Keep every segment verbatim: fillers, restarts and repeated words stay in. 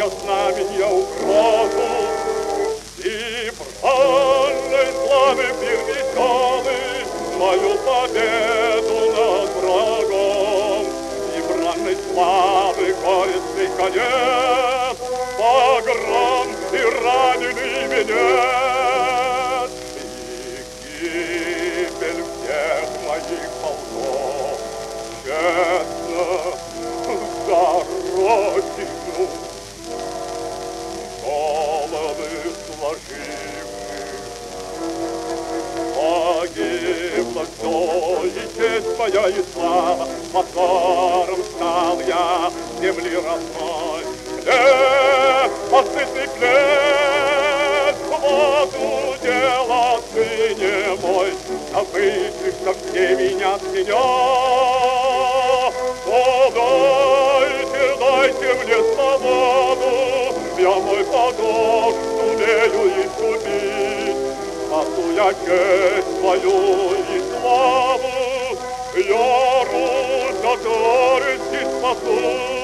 я знамения угрозу, и бранной славы пир веселый мою победу над врагом, и бранной славы горестный конец, погром и раненый венец, и гибель всех моих полков, честно за родину, головы сложивших. Погибло все, и честь моя, и слава, мотором стал я земли родной. Хлеб, постыдный хлеб, вот удел от сыне мой, забывшихся все меня с меня. О, дайте, дайте мне свободу, я мой подох сумею искупить. Спасу я честь свою и славу, я Русь от горести спасу.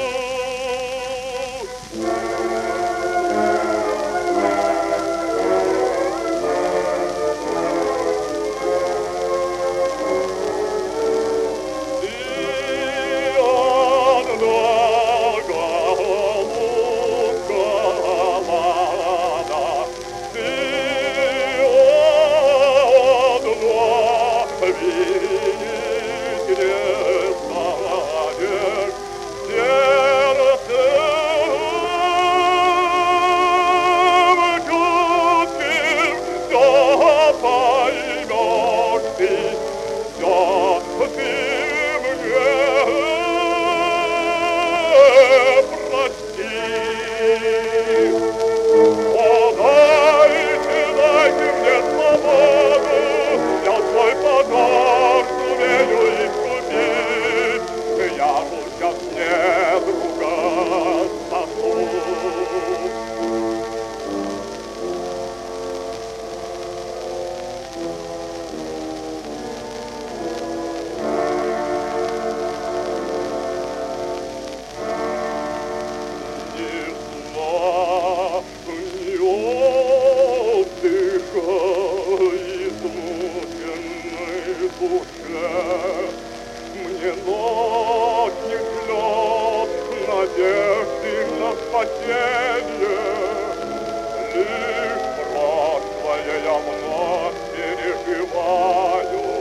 Мне ночь не шлет надежды на спасение, лишь прошлое я вновь переживаю.